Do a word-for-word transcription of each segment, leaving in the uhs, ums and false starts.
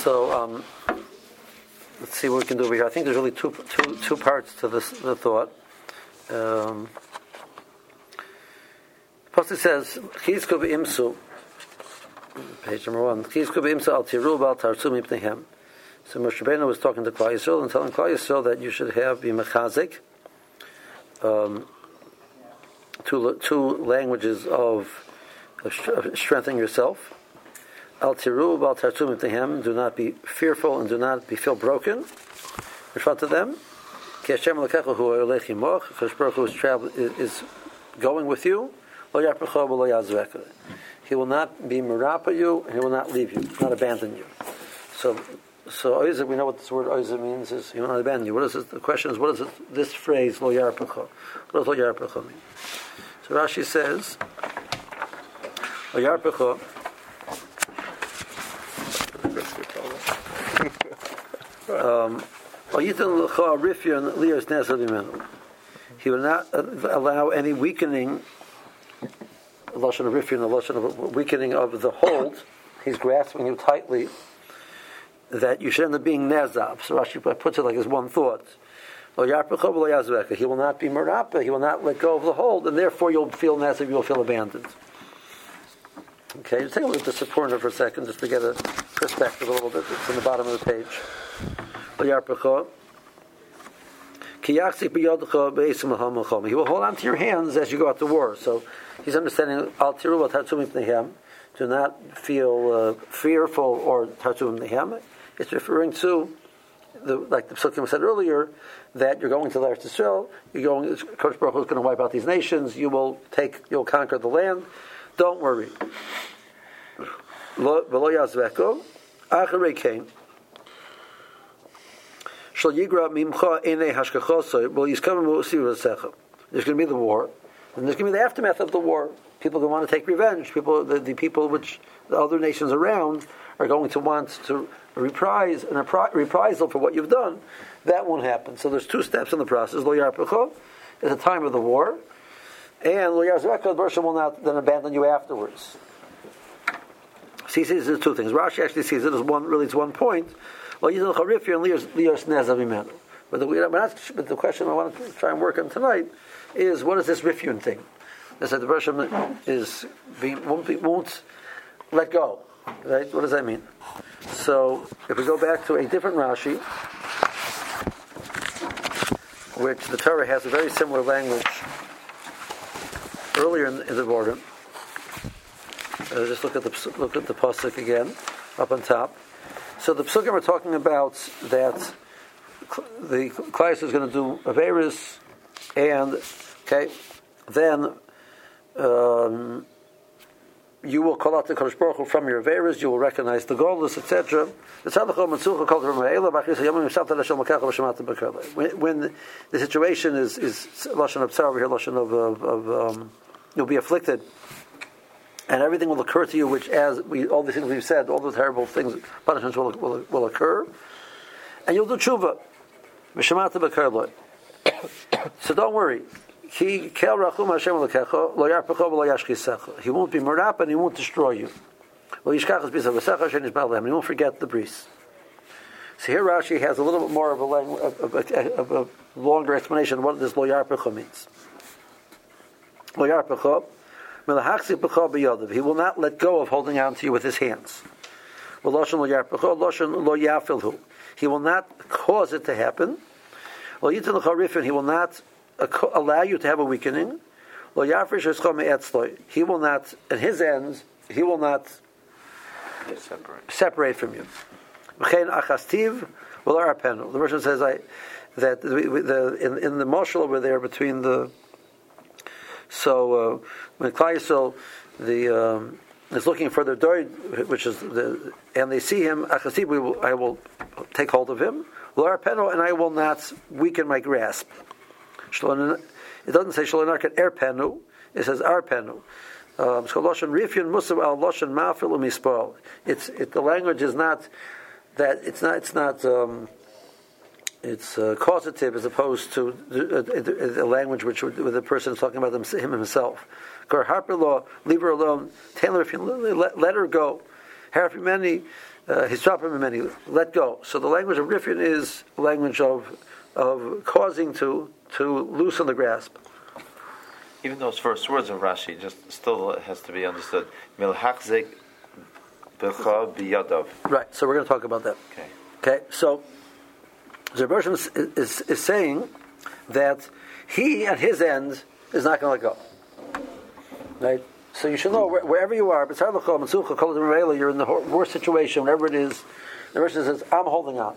So um, let's see what we can do over here. I think there's really two two two parts to this the thought. Um, the Pasuk says, "Chizku beimsu." Page number one. Chizku beimsu al tiru bal tarsu mipnehem. So Moshe Rabbeinu was talking to Klal Yisrael and telling Klal Yisrael that you should have be mechazik, um, two two languages of, of strengthening yourself. Al tiru bal tarsu mipnehem. Do not be fearful and do not be feel broken in front of them. Ki Hashem lekecha hu yolech imoch. Kadosh Baruch Hu is travel is going with you. Lo yarpecha v'lo yazveka. He will not be merapa you, and he will not leave you, not abandon you. So, so oizer, we know what this word oizer means. Is he will not abandon you. What is it? The question is, what is it, this phrase lo yarpecha? What does lo yarpecha mean? So Rashi says, lo yarpecha. Um, he will not allow any weakening, a lashon of rifyon, a lashon of weakening of the hold. He's grasping you tightly, that you should end up being nezab. So Rashi puts it like as one thought. He will not be merapa, he will not let go of the hold, and therefore you'll feel nezab, you'll feel abandoned. Okay, just take a look at the supporter for a second, just to get a perspective a little bit. It's in the bottom of the page. He will hold on to your hands as you go out to war. So he's understanding al tiru tartum mipnehem. Do not feel uh, fearful or tartum mipnehem. It's referring to the, like the Psukim said earlier, that you're going to Eretz Yisrael. You're going. Kadosh Baruch Hu is going to wipe out these nations. You will take. You'll conquer the land. Don't worry. V'lo yazveko acharei kain. Shall yigra mimcha enei hashkachosoi. Well, he's coming to see v'secha. There's going to be the war, and there's going to be the aftermath of the war. People who want to take revenge. People, the, the people which the other nations around are going to want to reprise and a reprisal for what you've done. That won't happen. So there's two steps in the process. Lo yarpecha is the time of the war, and lo yarzveka, the Bershom will not then abandon you afterwards. So he sees there's two things. Rashi actually sees it as one. Really, it's one point. But the, but, the, but the question I want to try and work on tonight is, what is this rifyun thing? They said the Bershom is being, won't, be, won't let go. Right? What does that mean? So if we go back to a different Rashi, which the Torah has a very similar language earlier in, in the border. Uh, just look at the look at the pasuk again up on top. So the psukim are talking about that the Klal is going to do averis, and okay, then um, you will call out the Kadosh Baruch Hu from your averis. You will recognize the golus, et cetera. When, when the situation is is lashon of tzar over here, lashon of, of, of um, you'll be afflicted. And everything will occur to you, which, as we, all the things we've said, all the terrible things, punishments will will, will occur, and you'll do tshuva. So don't worry. He won't be merap and he won't destroy you. And he won't forget the bris. So here Rashi has a little bit more of a, language, of, a, of a longer explanation of what this lo yarpecha means. Lo yarpecha. He will not let go of holding on to you with his hands. He will not cause it to happen. He will not allow you to have a weakening. He will not, at his ends, he will not separate, separate from you. The version says I, that the, the, in, in the mashal over there between the So uh, when Klal Yisrael the um, is looking for their doid, which is the, and they see him, Achasib, we will, I will take hold of him, and I will not weaken my grasp. It doesn't say Shalonarkat erpenu; it says arpenu. Um, it's it, the language is not that it's not it's not. Um, It's uh, causative as opposed to a, a, a language which where the person is talking about them, him himself. Gar harper law, leave her alone. Taylor, if you let, let her go, Harif many, hisrapim many, let go. So the language of Rifin is language of of causing to to loosen the grasp. Even those first words of Rashi, just still has to be understood. Milhachzik b'cha b'yadav. Right. So we're going to talk about that. Okay. Okay. So the version is, is is saying that he at his end is not going to let go. Right. So you should know wherever you are, you're in the worst situation, whatever it is. The version says, "I'm holding on."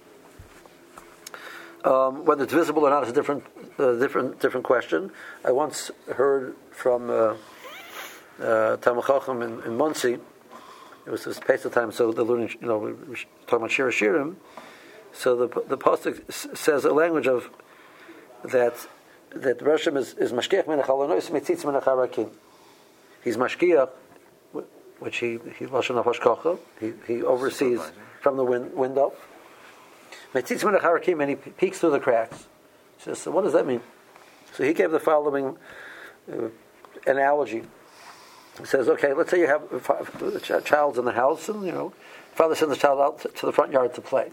Um, whether it's visible or not is a different, uh, different, different question. I once heard from uh, uh, Talmid Chacham in, in Monsey. It was this Pesach time, so the learning, you know, we were talking about Shir Shirim. So the the pasuk says a language of that that Rashim is is mashkiach min hachalonos mitzitz min hacharakim. He's mashkiach, which he he lashon hashkacha. He he oversees from the win, window. Metzitz min hacharakim, and he peeks through the cracks. He says, so what does that mean? So he gave the following uh, analogy. He says, okay, let's say you have a child's in the house, and you know, father sends the child out to the front yard to play.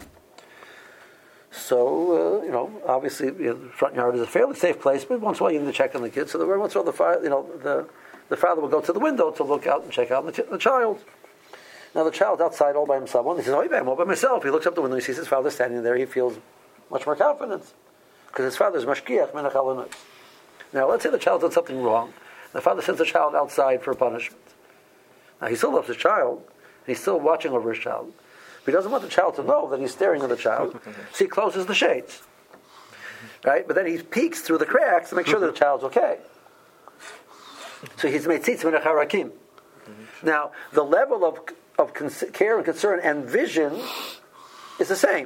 So uh, you know, obviously, you know, the front yard is a fairly safe place, but once in a while you need to check on the kids. So every once in a while, the father, you know, the the father will go to the window to look out and check out the, ch- the child. Now the child's outside all by himself. He says, "Oh, I'm all by myself." He looks up the window, he sees his father standing there. He feels much more confidence because his father is mashkiach min hachalonos. Now, let's say the child did something wrong. The father sends the child outside for punishment. Now, he still loves his child, and he's still watching over his child. But he doesn't want the child to know that he's staring at the child, so he closes the shades. Right? But then he peeks through the cracks to make sure that the child's okay. So he's metzitz min hacharakim. Now, the level of of cons- care and concern and vision is the same,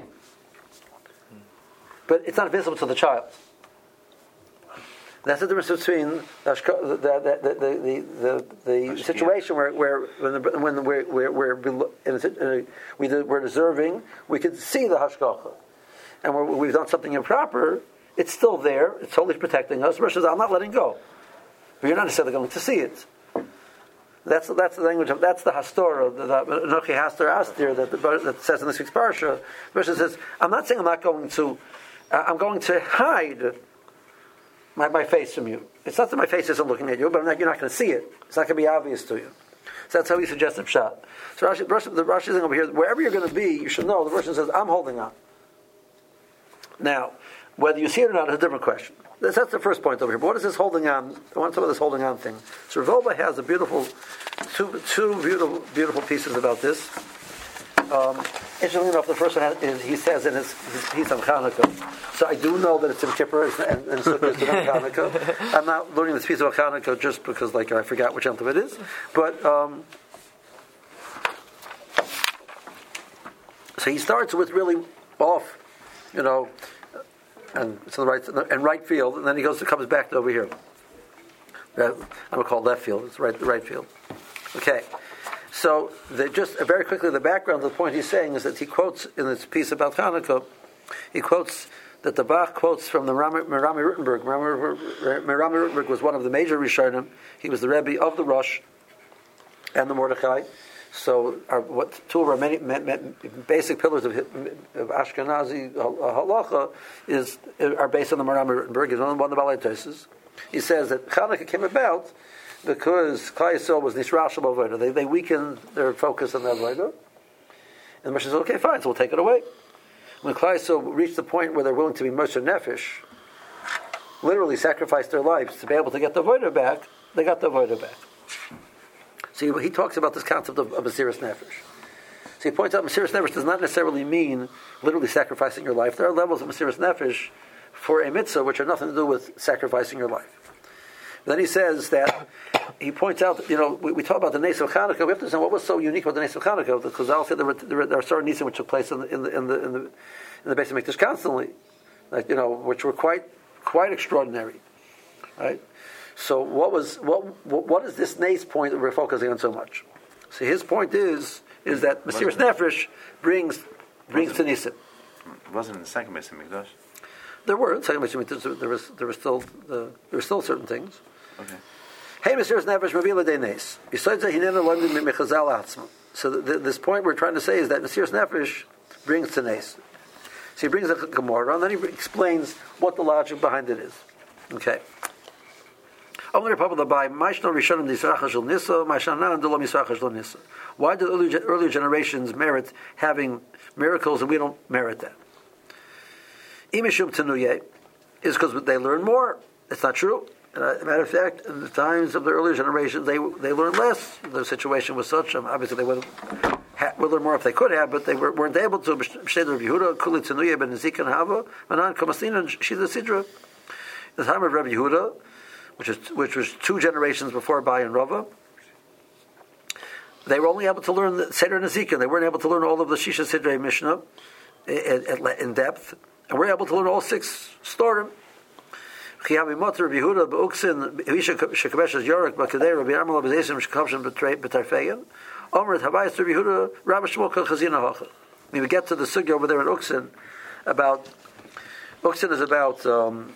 but it's not visible to the child. That's the difference between the the the the, the, the situation where where when the, when we're we're, we're, in a, we we're deserving, we could see the hashgacha, and where we've done something improper, it's still there. It's totally protecting us. Versus, I'm not letting go, but you're not necessarily going to see it. That's that's the language of that's the hastorah, the Nochi Hastor Astir that the, that says in this week's parsha. Versus says, I'm not saying I'm not going to, uh, I'm going to hide my, my face from you. It's not that my face isn't looking at you, but I'm not, you're not going to see it. It's not going to be obvious to you. So that's how he suggests the pshat. So Rashi, Rashi, the Rashi thing over here, wherever you're going to be, you should know the version says, I'm holding on. Now, whether you see it or not is a different question. That's, that's the first point over here. But what is this holding on? I want to talk about this holding on thing. So Rav Wolbe has a beautiful, two, two beautiful, beautiful pieces about this. Um, interestingly enough, the first one has, is, he says in his, his piece on Hanukkah. So I do know that it's in Kippur and, and Sukkot is on Hanukkah. I'm not learning this piece about Hanukkah just because, like, I forgot which end of it is. But um, so he starts with really off, you know. And it's in the right and right field, and then he goes, comes back to over here. I'm gonna call it left field. It's right, the right field. Okay, so the, just very quickly, the background of the point he's saying is that he quotes in this piece about Hanukkah. He quotes that the Bach quotes from the Merami Rittenberg. Merami Rittenberg was one of the major Rishonim. He was the Rebbe of the Rosh and the Mordechai. So, our, what two of our many, many basic pillars of, of Ashkenazi halacha is are based on the Merami Rittenberg. He's one of the Balei Tosas. He says that Chanukah came about because Klal Yisrael was nisrashal avodah. They they weakened their focus on the avodah, and the Moshe says, "Okay, fine, so we'll take it away." When Klal Yisrael reached the point where they're willing to be Moshe Nefesh, literally sacrifice their lives to be able to get the avodah back, they got the avodah back. So he, he talks about this concept of, of Mesiras Nefesh. So he points out Mesiras Nefesh does not necessarily mean literally sacrificing your life. There are levels of Mesiras Nefesh for a mitzvah which have nothing to do with sacrificing your life. But then he says that, he points out that, you know, we, we talk about the Nes of Chanukah. We have to understand what was so unique about the Nes of Chanukah, because I'll say there, were, there, were, there are certain nisim which took place in the in the in the in the, in the Beis Hamikdash constantly, like, you know, which were quite quite extraordinary, right? So what was what what is this Nes point that we're focusing on so much? So his point is is that Mesiras Nefesh brings brings to nisim. It wasn't in the second Beis Hamikdash. There were in the second Beis Hamikdash. There was there was still uh, there were still certain things. Okay. Hey, Mesiris Nefesh Mavila Denes. Besides that, he never learned Mechazal Atzma. So the, the, this point we're trying to say is that Mesiris Nefesh brings to Nes. So he brings a Gemara, and then he explains what the logic behind it is. Okay. Why did the early, earlier generations merit having miracles and we don't merit that? Imishum Tenuye is because they learn more. It's not true. Uh, matter of fact, in the times of the earlier generations, they they learned less. The situation was such. Um, obviously, they would ha- would learn more if they could have, but they were, weren't able to. Yehuda, Kuli Tenuye ben Nezik and Hava, Manan Kamasina, and Shida Sidra. The time of Rabbi Yehuda, which is which was two generations before Bai and Rava, they were only able to learn the Seder Nezikin. They weren't able to learn all of the Shisha Sidrei Mishnah in, in, in depth, and we're able to learn all six Storim. Chiyavi Motor Rabbi Yehuda Beuksin Hisha Shekabeshes Yorik Bakadei Rabbi Armel Abizesim Shekabshin Betarfeyan Omer Havayis Rabbi Yehuda Rabbi Shmuel Chazina Hocha. When we get to the sugya over there in Uksin, about Uksin is about um,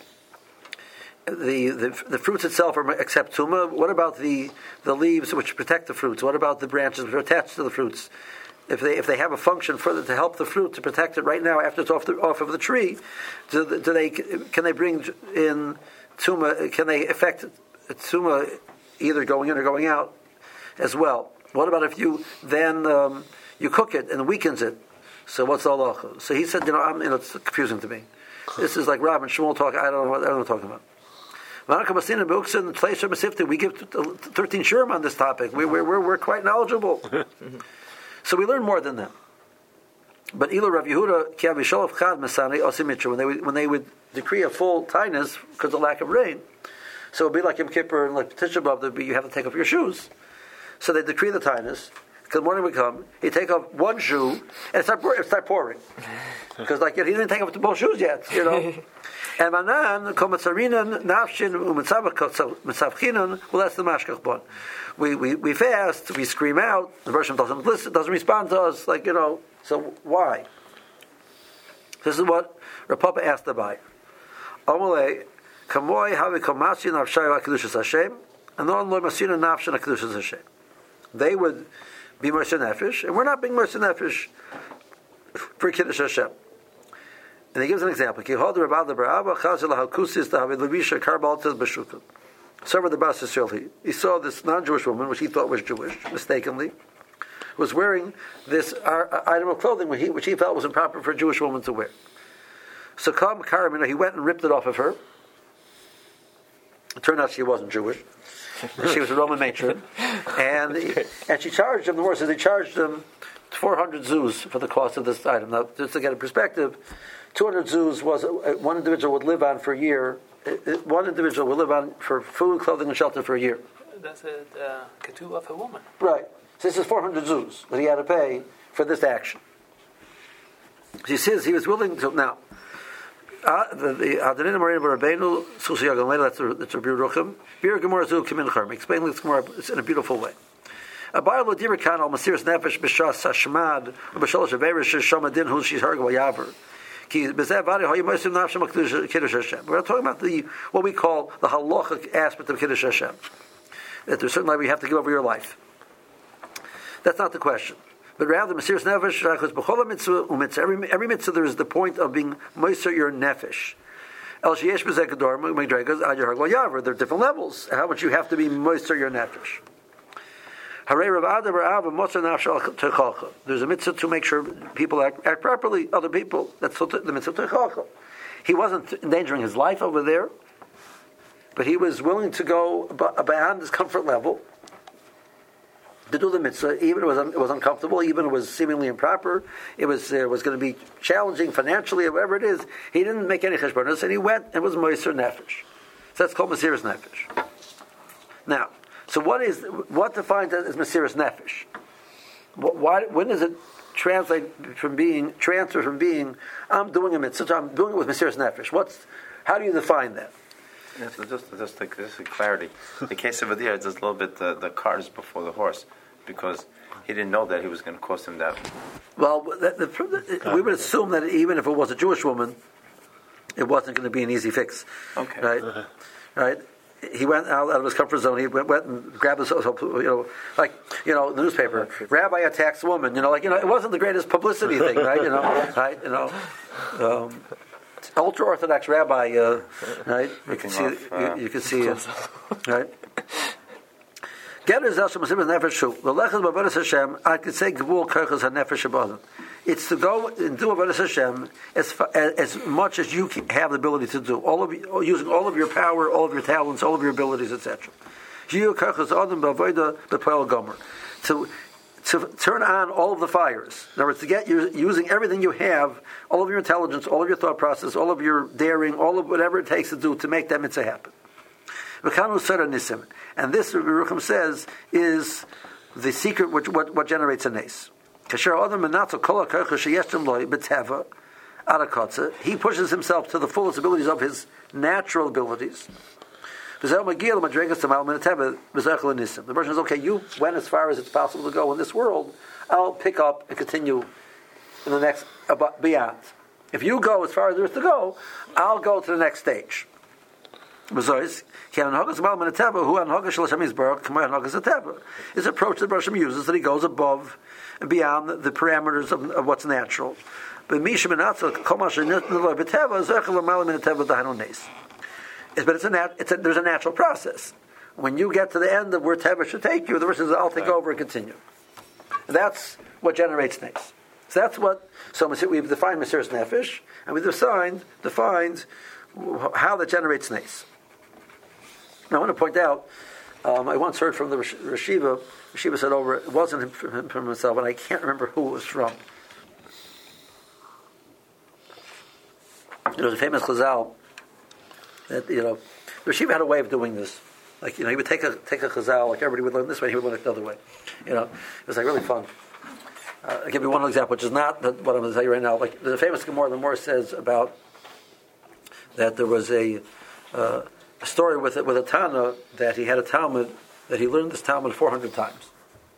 The, the the fruits itself are except tuma. What about the, the leaves which protect the fruits? What about the branches which are attached to the fruits? If they if they have a function further to help the fruit to protect it right now after it's off the, off of the tree, do, do they can they bring in tuma? Can they affect tuma either going in or going out as well? What about if you then um, you cook it and it weakens it? So what's the halacha? So he said, you know, I'm, you know, it's confusing to me. This is like Rav and Shmuel talk. I don't know what I don't know what I'm talking about. We give thirteen shurim on this topic. We, we're, we're, we're quite knowledgeable. So we learn more than them. But Ilo Rav Yehuda, when they would, when they would decree a full tinus because of lack of rain, so it would be like Yom Kippur and like Tisha B'Av, you have to take off your shoes. So they decree the tinus. Because the morning would come, he'd take off one shoe and it start, it start pouring. Because like he didn't take off the both shoes yet, you know. And manan komatzarinan nafshin u'mitzavchinan. Well, that's the mashkach bon. We we we fast, we scream out. The person doesn't listen, doesn't respond to us. Like you know. So why? This is what Rav Papa asked the Bai. Amalei kamoy havi komatzin nafshay v'kedushas Hashem, and non lo masina nafshin v'kedushas Hashem. They would be mercy nefesh, and we're not being mercy nefesh for Kiddush Hashem. And he gives an example. Server the Bas Yisrael, he saw this non-Jewish woman, which he thought was Jewish, mistakenly, was wearing this uh, item of clothing which he, which he felt was improper for a Jewish woman to wear. So Kam Karamina, he went and ripped it off of her. It turned out she wasn't Jewish. She was a Roman matron. And he, and she charged him, the word says he charged him four hundred zuz for the cost of this item. Now, just to get a perspective, two hundred zuz was uh, one individual would live on for a year. It, it, one individual would live on for food, clothing, and shelter for a year. That's a uh, ketubah of a woman. Right. So this is four hundred zuz that he had to pay for this action. He says he was willing to. Now, uh, the Adonai Marina Rabbeinu Susi Yagan that's a that's a Biruchim. Bir Gemara Zu Kimin Charm. Explain this Gemara in a beautiful way. A Bible Dirakan al Masiris Nefesh B'Shas Hashmad B'Shalosh Averish Shamadin Hu She's Hargav Yaver. We're talking about the what we call the halachic aspect of Kiddush Hashem. That there's certain way we have to give over your life. That's not the question. But rather, Mesiris Nefesh, every, every mitzvah there is the point of being Moser your Nefesh. There are different levels. How much you have to be Moser your Nefesh. There's a mitzvah to make sure people act, act properly, other people. That's the mitzvah. He wasn't endangering his life over there, but he was willing to go beyond his comfort level to do the mitzvah, even it was it was uncomfortable, even it was seemingly improper. It was uh, was going to be challenging financially, whatever it is. He didn't make any cheshbonos, and he went and was moiser nefesh. So that's called Mesiris Nefesh. Now. So what is what defines as Mesiris Nefesh? Why, when does it translate from being transfer from being I'm doing a mitzvah, I'm doing it with Mesiris Nefesh? What's how do you define that? Yeah, so just just like this clarity. The case over there is just a little bit the, the cart is before the horse, because he didn't know that he was going to cost him that. Well, the, the, the, we would assume that even if it was a Jewish woman, it wasn't going to be an easy fix. Okay. Right. Right. he went out, out of his comfort zone. He went, went and grabbed his, you know, like, you know, the newspaper. Rabbi attacks woman. You know, like, you know, it wasn't the greatest publicity thing, right? You know, right? You know, um, ultra orthodox rabbi, uh, right? You can see, off, uh, you, you can see, it, right? Get his Hashem nefesh shu. The lechas b'avodas Hashem. I could say gvul kerchas hanefesh shabadim. It's to go and do avodas Hashem as as much as you have the ability to do. All of you, using all of your power, all of your talents, all of your abilities, et cetera. To to turn on all of the fires. In other words, to get you using everything you have, all of your intelligence, all of your thought process, all of your daring, all of whatever it takes to do to make that mitzvah happen. And this, Yerucham says, is the secret which what, what generates a nes. He pushes himself to the fullest abilities of his natural abilities. The person says, okay, you went as far as it's possible to go in this world. I'll pick up and continue in the next, beyond. If you go as far as there is to go, I'll go to the next stage. His approach that the Baruch uses that he goes above and beyond the parameters of, of what's natural. But it's a, nat, it's a there's a natural process. When you get to the end of where Teva should take you, the verse says, I'll take over and continue. And that's what generates nes. So that's what, so we've defined Mesiras Nefesh, and we've defined, defined how that generates nes. Now, I want to point out, um, I once heard from the Rashiva, Rashiva said over, it wasn't from, from himself, and I can't remember who it was from. There was a famous Chazal that, you know, Rashiva had a way of doing this. Like, you know, he would take a take a Chazal, like everybody would learn this way, he would learn it the other way. You know, it was like really fun. Uh, I'll give you one example, which is not the, what I'm going to tell you right now. Like, the famous Gemara, the Gemara says about that there was a... Uh, a story with it with a Tana that he had a Talmud that he learned this Talmud four hundred times,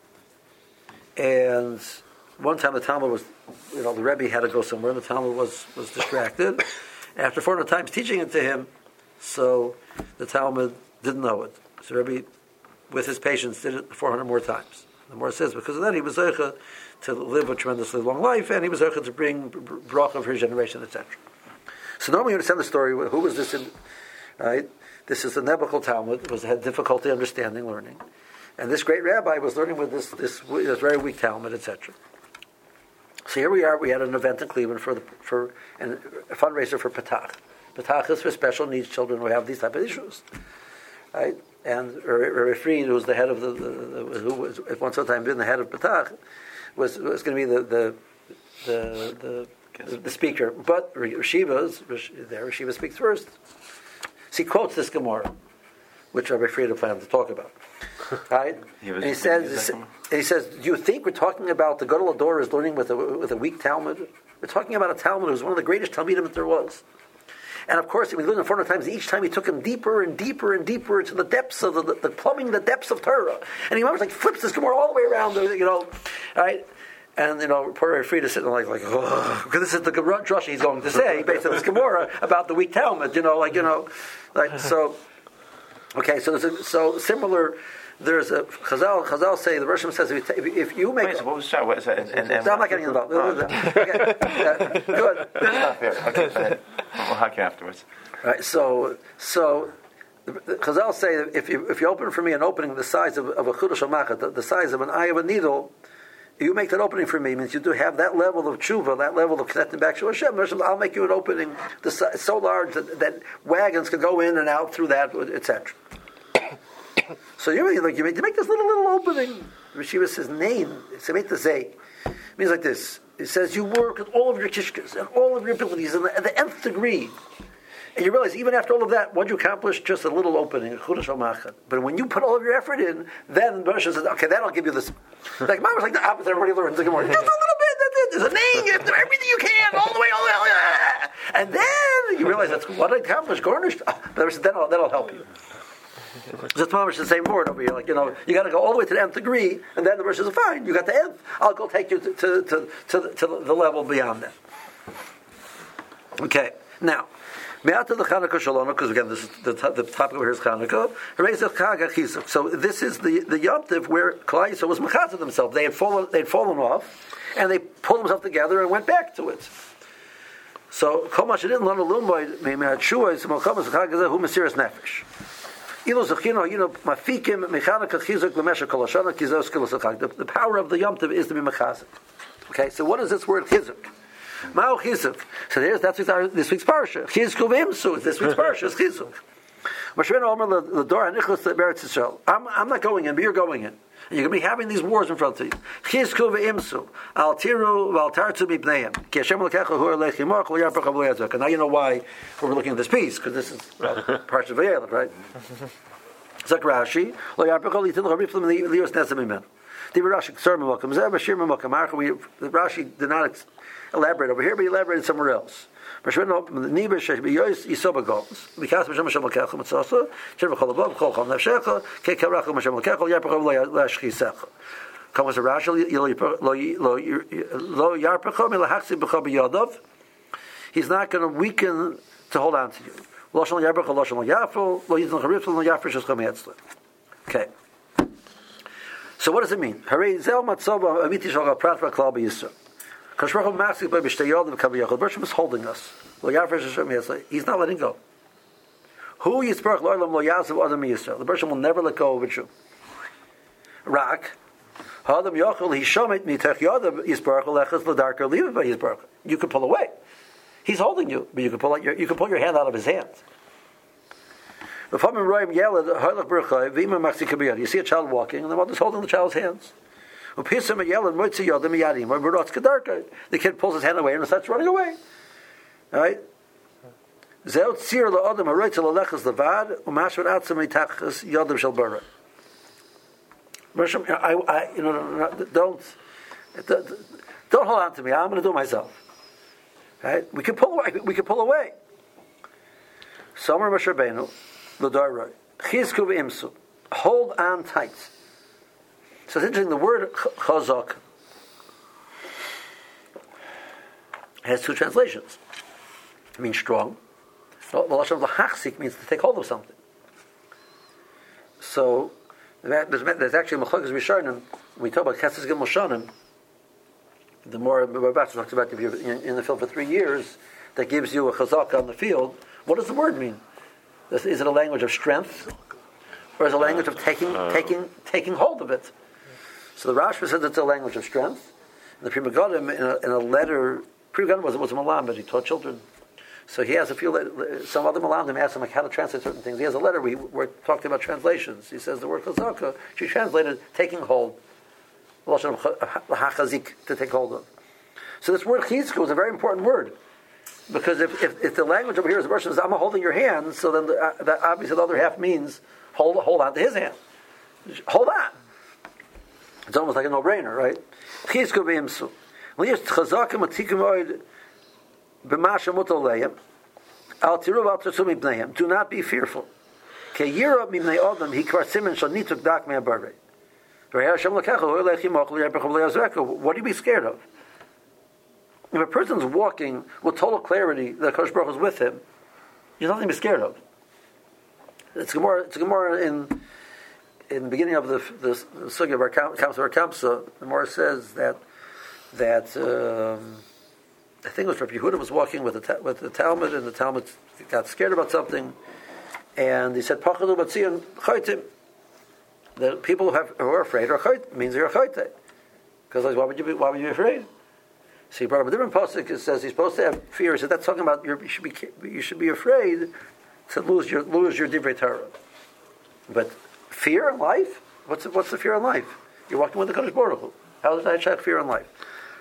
and one time the Talmud was, you know, the Rebbe had to go somewhere, and the Talmud was was distracted. After four hundred times teaching it to him, so the Talmud didn't know it. So Rebbe, with his patience, did it four hundred more times. The Gemara says because of that he was zeicha to live a tremendously long life, and he was zeicha to bring bracha for his generation, et cetera. So normally you understand the story. Who was this in? Right? This is the Nebuchadnezzar Talmud. Was had difficulty understanding, learning, and this great rabbi was learning with this this, this very weak Talmud, et cetera. So here we are. We had an event in Cleveland for the for an, a fundraiser for Patach. Patach is for special needs children who have these type of issues, right? And Rabbi Fried, who was the head of the, the, the who was at one time been the head of Patach, was was going to be the the the, the, the, the speaker. But Rashiva's there. Rashiva speaks first. So he quotes this Gemara, which Rabbi Frieda planned to talk about. Right? He was, and he says, and he says, do you think we're talking about the Gadol Ador is learning with a with a weak Talmud? We're talking about a Talmud who was one of the greatest Talmidim that there was. And of course, we learned it four hundred times. Each time he took him deeper and deeper and deeper into the depths of the, the, the plumbing, the depths of Torah. And he almost like flips this Gemara all the way around, you know, right? And, you know, poor Rabbi Frieda sitting like, like, oh, because this is the drush he's going to say based on this Gemara about the weak Talmud, you know, like, you know, like, so, okay, so there's a, so similar, there's a, Chazal, Chazal say, the Rosh Hashanah says, if, if you make... Wait, so what was that? What is that? And, and, and no, I'm not getting involved. Oh. Okay. Yeah, good. Okay, go ahead. We'll hack you afterwards. Right, so, so, the, the Chazal say, that if you if you open for me an opening the size of, of a chudash hamachat, the, the size of an eye of a needle, you make that opening for me, means you do have that level of tshuva, that level of connecting back to Hashem. I'll make you an opening the, so large that, that wagons can go in and out through that, et cetera. So you really like you make, you make this little little opening. Rashiva says name. It's make the zay. It means like this. It says you work with all of your kishkas and all of your abilities and at the nth degree. And you realize, even after all of that, what you accomplish, just a little opening, chudash hamachat. But when you put all of your effort in, then the Rosh says, okay, then I'll give you this. Like, mine was like the opposite, everybody learns. Like, just a little bit, that's it. There's a name, you have to do everything you can, all the way, all the way, all the way. And then you realize that's what I accomplished, garnished. Oh, the Rosh says, then I'll, then I'll help you. Just the the same word over here. Like, you know, you got to go all the way to the nth degree, and then the Rosh says, fine, you got the nth. I'll go take you to, to, to, to, the, to the level beyond that. Okay. Now, me'ata the Chanukah Shalom, because again, this is the, the topic over here is Chanukah. So this is the the Yom Tov where Klal Yisrael was mechazah themselves. They had fallen, they had fallen off, and they pulled themselves together and went back to it. So Kol Ma Shedidin Lanu Lilmoid Me'Me'Hatshua is Malchamos Chag Hazeh Hu Mesiras Nefesh. Ilo Zechino, you know, Mafikim Mechanukah Chizuk L'Meshach Kol Hashana Kizos Kilos Chag. The power of the Yom Tov is to be mechazah. Okay, so what is this word chizuk? Ma'u chizuk. So there's that's this week's parsha. Chizku v'imsu. This week's parsha is chizuk. Moshe Omer l'dor hanichlos be'eretz Yisrael. I'm I'm not going in, but you're going in. And you're going to be having these wars in front of you. Chizku v'imsu. Al tiru v'al tartu mipneihem. Ki Hashem l'kecha hu alech yimach v'yarpach v'lo yazok. And now you know why we're looking at this piece, because this is well, parsha Vayelech, right? Zak Rashi lo yarpach v'lo yitil hariflim lios nesem imen. The Rashi the Rashi did not elaborate over here, but he elaborated somewhere else. He's not going to weaken to hold on to you. Okay. So what does it mean? He's holding us. He's not letting go. Who Yisparach Lo'olam Lo Yazav Adam Yisrael? The person will never let go of it. Rak. Adam Yochel Hishomet Mitech Yadav Yisparach Olechas L'Darker Liv Yisparach. You can pull away. He's holding you, but you can pull out your you can pull your hand out of his hand. You see a child walking, and the mother's holding the child's hands. The kid pulls his hand away and starts running away. All right? I, I, you know, don't, don't hold on to me. I'm going to do it myself. All right? We can pull away. We can pull away. Somer Moshe Rabbeinu. Hold on tight. So it's interesting, the word chazak has two translations. It means strong. The lashon of lahachzik means to take hold of something. So there's, there's actually machlokes rishonim. When we talk about Kesses Gimel Shanim, the more Rabbi talks about if you're in, in the field for three years, that gives you a chazak on the field. What does the word mean? Is it a language of strength, or is it a language of taking, taking, taking hold of it? So the Rashba says it's a language of strength. And the Pri Megadim, in a, in a letter, Pri Megadim was, was a malam, but he taught children. So he has a few. Some other malamdim asked him like how to translate certain things. He has a letter. We were talking about translations. He says the word chazaka. She translated taking hold, hachazik, to take hold of. So this word chizku is a very important word. Because if, if, if the language over here is the person says, I'm holding your hand, so then the, uh, that obviously the other half means hold hold on to his hand. Hold on. It's almost like a no-brainer, right? Do not be fearful. What do you be scared of? If a person's walking with total clarity that Kodesh Baruch Hu is with him, there's nothing to be scared of. It's Gemara. It's Gemara in in the beginning of the the, the sugya of our Kamsa our Kamsa. The Gemara says that that um, I think it was Rabbi Yehuda was walking with the with the Talmud, and the Talmud got scared about something, and he said Pachadu Batzion Chaytim. The people who, have, who are afraid are chayt, means they're chayte. Because why would you be why would you be afraid? So he brought up a different pasuk. It says he's supposed to have fear. He said that's talking about you should be you should be afraid to lose your lose your divrei Torah. But fear in life? What's the, what's the fear in life? You're walking with the Kodesh Baruch Hu. How does that check fear in life?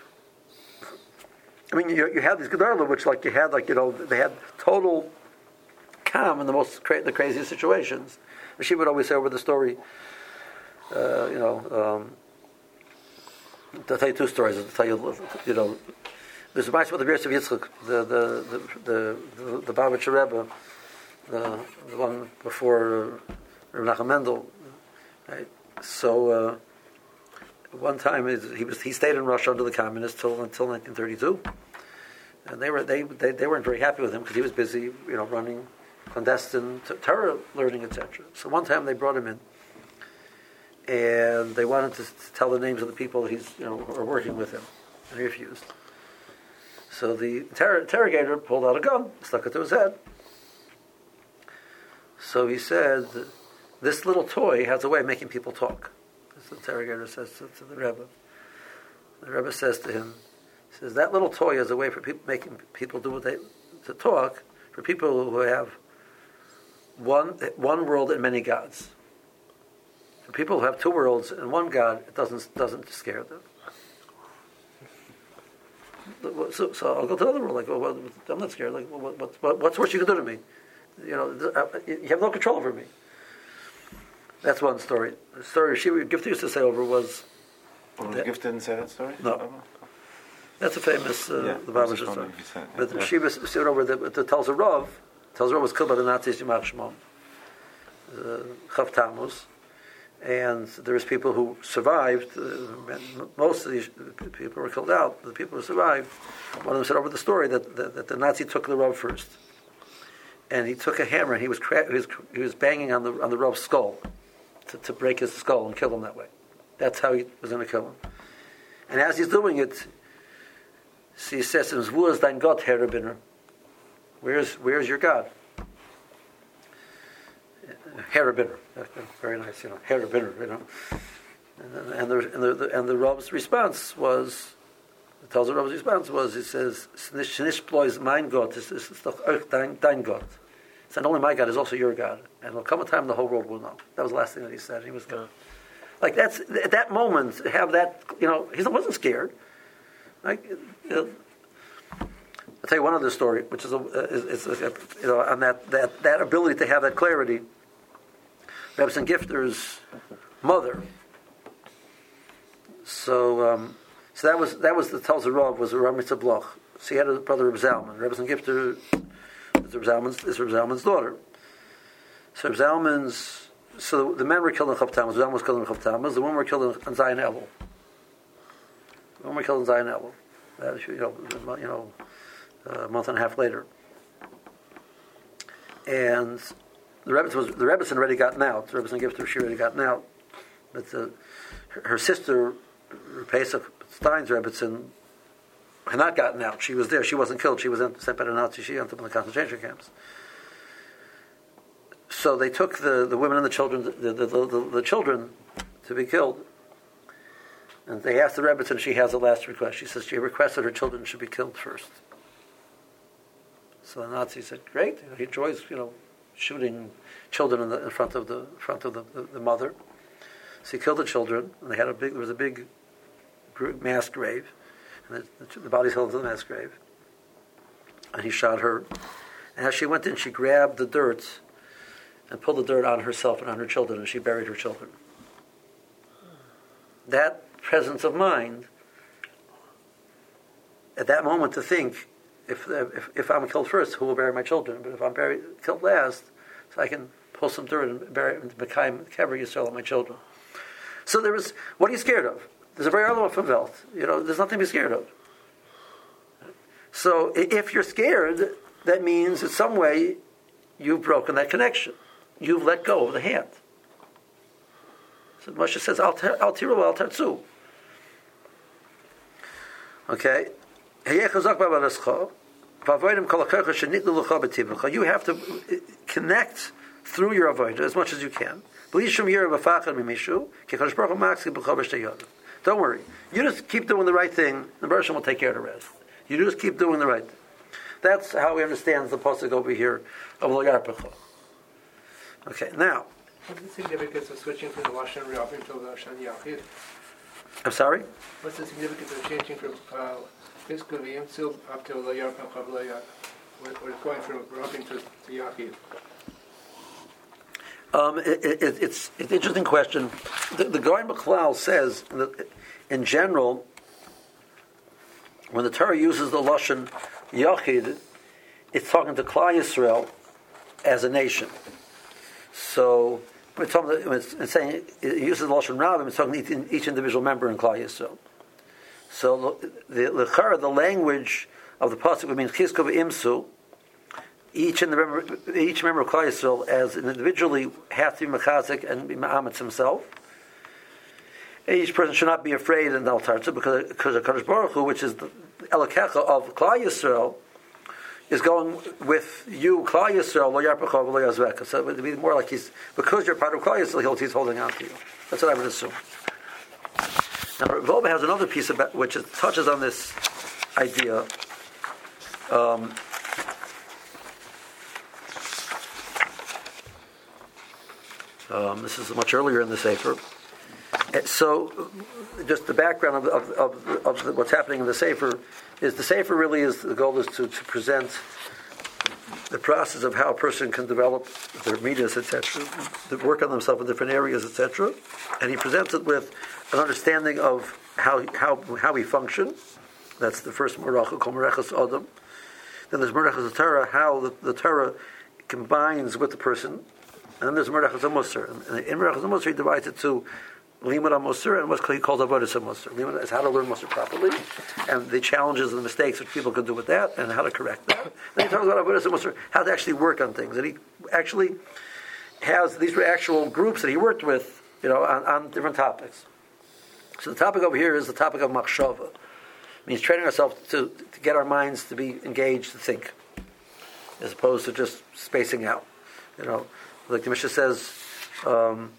I mean, you, you had these Gedarla, which like you had like you know they had total calm in the most cra- the craziest situations. She would always say over the story, uh, you know. Um, To tell you two stories, to tell you, you know, there's a mitzvah with the Beers of Yitzchak, the the the the, the, the Babich Rebbe, the, the one before uh, Nachum Mendel. Right? So uh, one time he was he stayed in Russia under the communists till until nineteen thirty-two, and they were they they, they weren't very happy with him because he was busy, you know, running clandestine t- Torah learning, et cetera. So one time they brought him in, and they wanted to, to tell the names of the people he's you know who are working with him, and he refused. So the inter- interrogator pulled out a gun, stuck it to his head. So he said, "This little toy has a way of making people talk." This interrogator says to, to the Rebbe. The Rebbe says to him, he says, "That little toy has a way for people making people do what they to talk for people who have one one world and many gods. For people who have two worlds and one God, it doesn't doesn't scare them." So, so I'll go to another world. Like, well, I'm not scared. Like, what, what, what, what's worse you can do to me? You know, you have no control over me. That's one story. The story she Gifter used to say over was. Well, the Gifter didn't say that story? No. That's a famous uh, yeah, the Baba's story. Yeah. But the Shiva said over the, the tells a Rav, tells a Rav was killed by the Nazis, Yimach Shemon, Chav Tammuz, and there was people who survived. Uh, most of these people were killed out. The people who survived, one of them said over the story that, that, that the Nazi took the Rav first, and he took a hammer and he was cra- he was, he was banging on the on the Rav's skull to, to break his skull and kill him that way. That's how he was going to kill him. And as he's doing it, so he says to him, "Wo is dein Gott, Herr Rabbiner? Where's where's your God?" Herr Rabbiner. Very nice, you know, Herr Rabbiner, you know. And, and the and the and the Rav's response was, it tells the Rav's response was, he says, "Nicht bloß mein Gott, es ist doch auch dein dein Gott." He said, "Only my God is also your God, and there'll come a time the whole world will know." That was the last thing that he said. He was gone. Like that's at that moment, have that, you know, he wasn't scared. Like, you know, I'll tell you one other story, which is, a, is, is a, you know, on that, that, that ability to have that clarity. Rebbetzin Gifter's mother. So, um, so that was that was the tells the Rav was a Rav Mitzvah Bloch. So he had a brother Reb Zalman. Rebbetzin Gifter is Reb Zalman's is Reb Zalman's daughter. So Reb Zalman's so the men were killed in Chav Tammuz. Reb Zalman was killed in Chav Tammuz. The women were killed in, in Zion Elul. The women were killed in Zion Elul. That was, you know, you know, a month and a half later. And the Rebbetzin was the Rebbetzin already gotten out. The Rebbetzin Gifter she already gotten out, but the, her, her sister Pesach Stein's Rebbetzin had not gotten out. She was there. She wasn't killed. She was sent by the Nazis. She ended up in the concentration camps. So they took the, the women and the children, the the, the, the the children, to be killed. And they asked the Rebbetzin, she has a last request. She says she requested her children should be killed first. So the Nazi said, "Great, he enjoys, you know, shooting children in, the, in front of the front of the, the, the mother." So he killed the children, and they had a big. There was a big mass grave, and the, the, the bodies held into the mass grave. And he shot her. And as she went in, she grabbed the dirt and pulled the dirt on herself and on her children, and she buried her children. That presence of mind, at that moment, to think, if if, if I'm killed first, who will bury my children? But if I'm buried, killed last, so I can pull some dirt and bury and Mekayim Kever Yisrael my children. So there was, what are you scared of? There's a very element from Welt. You know, there's nothing to be scared of. So if you're scared, that means in some way you've broken that connection. You've let go of the hand. So Moshe says, "Al tiru, al tartzu." Okay, you have to connect through your avodah as much as you can. Don't worry. You just keep doing the right thing. The Baruch will take care of the rest. You just keep doing the right thing. That's how we understand the pasuk over here of Lo Yarpecha. Okay, now. What's the significance of switching from the Lashon Ra'avim to the Lashon Yachid? I'm sorry? What's the significance of changing from Fiskal V'Yimtzil up to Lo Yarpecha Lo Yad? We're going from Ra'avim to, to Yachid. Um, it, it, it's, it's an interesting question. The, the Goyen B'Chlal says that in general, when the Torah uses the Lashon Yachid, it's talking to Klal Yisrael as a nation. So when it's, talking, when it's saying it uses the Lashon Ra'avim, it's talking to each individual member in Klal Yisrael. So the the, the language of the pasuk would mean Chizko v'imsu. Each in the member, each member of Klal Yisrael, as individually, has to be mechazik and be ma'ametz himself. Each person should not be afraid in Al Tarza because because of Kadosh Baruch Hu, which is the Elokecha of Klal Yisrael, is going with you, Klal Yisrael, lo yarpecha lo yazveka. So it would be more like he's because you're part of Klal Yisrael, he's holding on to you. That's what I would assume. Now, Volba has another piece about which is, touches on this idea. Um, um, this is much earlier in the Sefer. So, just the background of, of, of, of the, what's happening in the Sefer is the Sefer really is the goal is to, to present the process of how a person can develop their midas, et cetera, to work on themselves in different areas, et cetera. And he presents it with an understanding of how how how we function. That's the first Meracha, called Merechas Adam. Then there's Merechas Torah, how the, the Torah combines with the person. And then there's Merechas HaMusar. And in Merechas HaMusar he divides it to Limud HaMusar and what's he calls Avodas HaMusar. Limud is how to learn Musar properly, and the challenges and the mistakes which people can do with that, and how to correct that. Then he talks about Avodas HaMusar, how to actually work on things. And he actually has, these were actual groups that he worked with, you know, on, on different topics. So the topic over here is the topic of Machshava. It means training ourselves to, to get our minds to be engaged, to think, as opposed to just spacing out. You know, like the Mishnah says, um,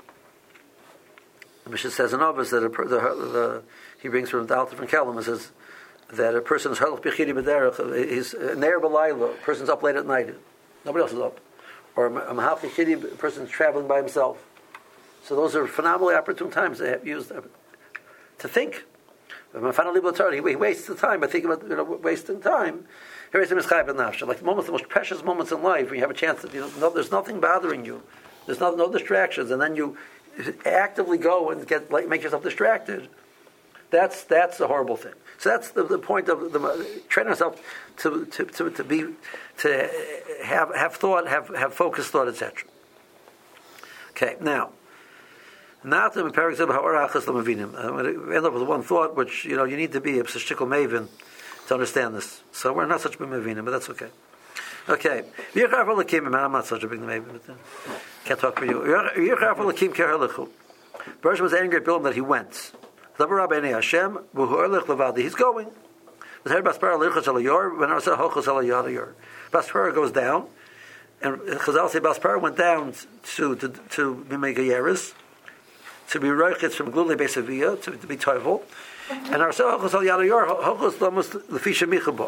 the Mishnah says in Avos that a, the, the, he brings from the Alter from Kelm and says that a person is halach b'chidi b'derech, he's ne'er b'layla, a person's up late at night, nobody else is up, or a mahal b'chidi, a person's traveling by himself. So those are phenomenally opportune times they have used to think. He wastes the time by thinking about, you know, wasting time. Like the moments, the most precious moments in life, when you have a chance that, you know, no, there's nothing bothering you, there's no, no distractions, and then you actively go and get like, make yourself distracted. That's that's a horrible thing. So that's the, the point of the, training ourselves to, to to to be to have have thought, have have focused thought, et cetera. Okay, now. Not the parents of ha'orachas l'mavinim. I'm going to end up with one thought, which, you know, you need to be a p'shtikol mavin to understand this. So we're not such big mavinim, but that's okay. Okay. I'm not such a big mavin, but then can't talk for you. Bersh was angry at Bilam that he went. He's going. Baspara goes down, and Chazal say Baspara went down to to to Bimei Geyeris, to be roichitz from gluli beisavia, to, to be toivel, and our hokos al yadayor hokos lamus lefisha michabo.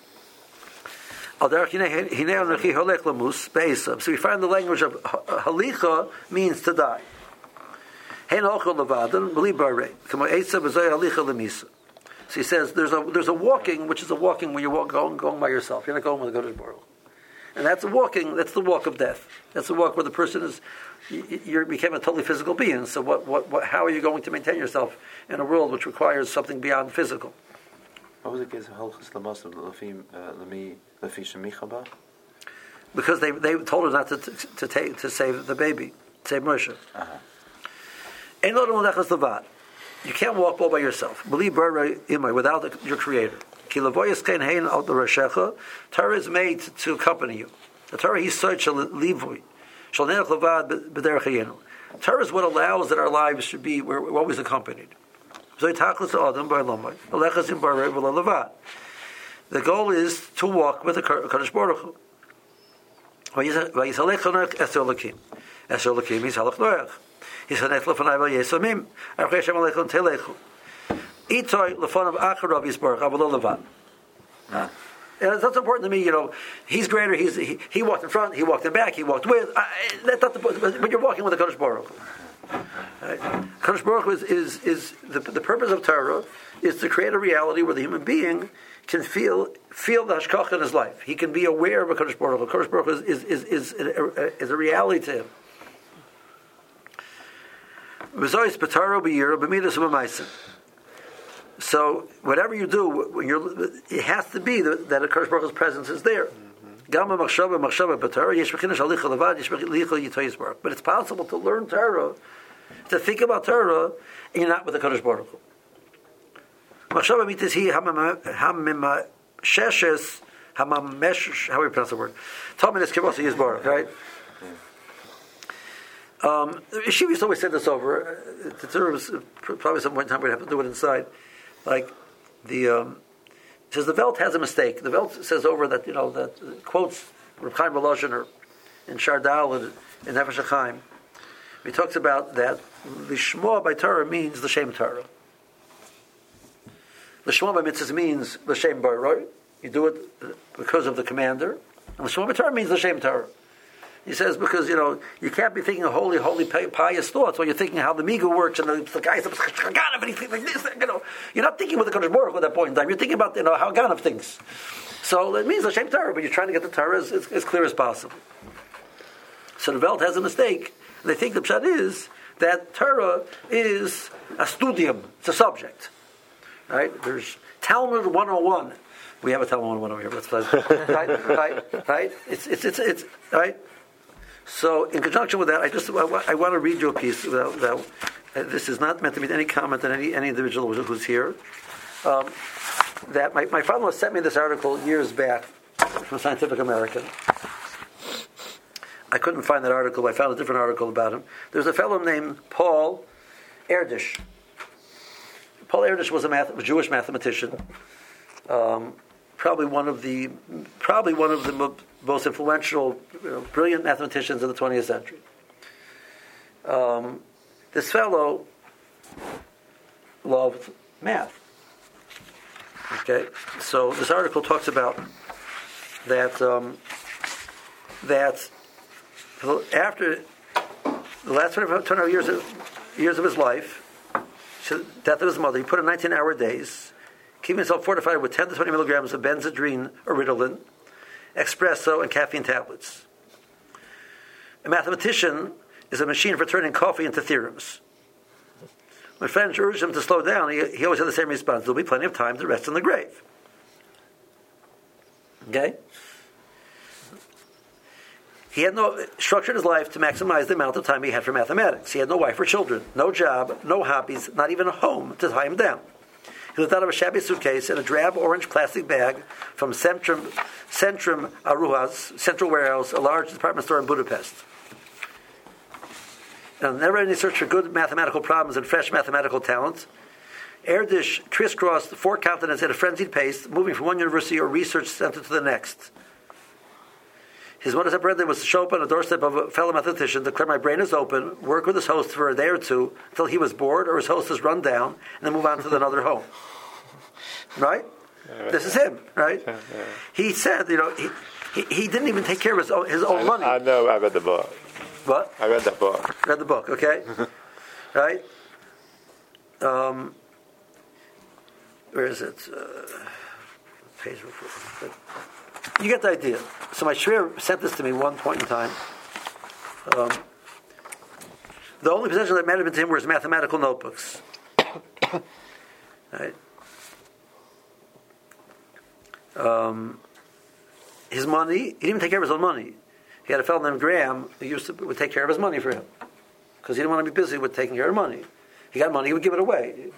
Al derech hinei hinei onechi holech lamus beisav. So we find the language of halicha means to die. Hein hochel levadan b'li barei kamo eitzav b'zoy halicha lemisa. So he says there's a there's a walking which is a walking when you're walk, going going by yourself. You're not going with the Kodesh Baruch. And that's a walking. That's the walk of death. That's the walk where the person is. You, you became a totally physical being. So, what, what, what? How are you going to maintain yourself in a world which requires something beyond physical? What was the case of Halchus Lamos of Lefim Lemi Lefisha Michaba? Because they they told her not to to, to take to save the baby, save Moshe. Uh-huh. You can't walk all by yourself. Believe without the, your Creator. Torah is made to accompany you. The Torah he said shall livui. Torah is what allows that our lives should be we're, we're always accompanied. The goal is to walk with the Kadosh Baruch Hu. Esor Lakim is halach noach. He's hanech lefanai vel yesamim. Archei Shem aleichon telechu. Itoy lefanav acharav yisbarach avalo levad. And that's important to me. You know, he's greater. He's he, he walked in front. He walked in back. He walked with. I, that's not the point. But you're walking with the Kadosh Baruch Hu. Right? Kadosh Baruch Hu is is, is the, the purpose of Torah is to create a reality where the human being can feel feel the hashkach in his life. He can be aware of a Kadosh Baruch Hu. Kadosh Baruch Hu is is is, is, a, is a reality to him. So whatever you do, when you're, it has to be that, that a Kadosh Baruch Hu's presence is there. But it's possible to learn Torah, to think about Torah, and you're not with the Kadosh Baruch Hu. Sheshes Hamamesh, how do we pronounce the word? Talmud Kibos Yizbar, right? Um, she used to always say this over. There was probably some point in time we'd have to do it inside. Like the um, it says the Welt has a mistake. The Welt says over that you know that quotes Reb Chaim Volozhiner in Shardal and in Nefesh HaChaim. He talks about that Lishmoa by Torah means L'Shem Torah. L'Shmoa by Mitzvahs means L'Shem Bar, right? You do it because of the commander. And L'Shmoa by Torah means L'Shem Torah. He says because, you know, you can't be thinking of holy, holy, pious thoughts while you're thinking how the Migu works and the, the guy says, Ganav, and he thinks like this, you know. You're not thinking with the Kodesh Baruch Hu at that point in time. You're thinking about, you know, how Ganav thinks. So it means L'Shem Torah, but you're trying to get the Torah as, as, as clear as possible. So the Welt has a mistake. They think the pshat is that Torah is a studium, it's a subject, right? There's Talmud one oh one. We have a Talmud one oh one over here, but right, right, right. It's it's it's it's right. So in conjunction with that, I just I, I want to read you a piece. Without, without, uh, this is not meant to be any comment on any any individual who's here. Um, that my my father sent me this article years back from Scientific American. I couldn't find that article. I found a different article about him. There's a fellow named Paul Erdős. Paul Erdős was a, math, a Jewish mathematician, um, probably one of the probably one of the mo- most influential, you know, brilliant mathematicians of the twentieth century. Um, this fellow loved math. Okay, so this article talks about that um, that. After the last twenty-five years of, years of his life, death of his mother, he put in nineteen-hour days, keeping himself fortified with ten to twenty milligrams of Benzedrine or Ritalin, espresso, and caffeine tablets. A mathematician is a machine for turning coffee into theorems. When friends urged him to slow down, he, he always had the same response: "There'll be plenty of time to rest in the grave." Okay? He had no structured his life to maximize the amount of time he had for mathematics. He had no wife or children, no job, no hobbies, not even a home to tie him down. He lived out of a shabby suitcase in a drab orange plastic bag from Centrum, Centrum Aruhas, Central Warehouse, a large department store in Budapest. And never any search for good mathematical problems and fresh mathematical talent. Erdős crisscrossed four continents at a frenzied pace, moving from one university or research center to the next. His modus operandi was to show up on the doorstep of a fellow mathematician, declare my brain is open, work with his host for a day or two until he was bored or his host was run down, and then move on to another home. Right? Yeah, this is him, right? Yeah, yeah. He said, you know, he, he, he didn't even take care of his own, his own I, money. I know, I read the book. What? I read that book. Read the book, okay? Right? Um, where is it? Uh, page before. You get the idea. So my shver sent this to me one point in time. Um, the only possession that mattered to him were his mathematical notebooks. Right? Um, his money, he didn't even take care of his own money. He had a fellow named Graham who used to would take care of his money for him because he didn't want to be busy with taking care of money. He got money, he would give it away.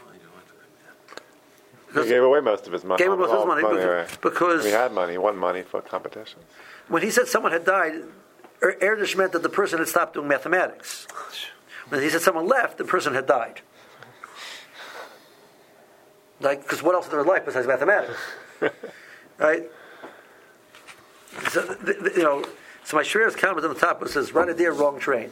He gave away most of his money. Gave away most of his money, money because, right. because he had money. He won money for competitions. When he said someone had died, er- Erdős meant that the person had stopped doing mathematics. When he said someone left, the person had died. Like, because what else is there in life besides mathematics, right? So the, the, you know, so my shver's comment on the top it says, "Right idea, wrong train."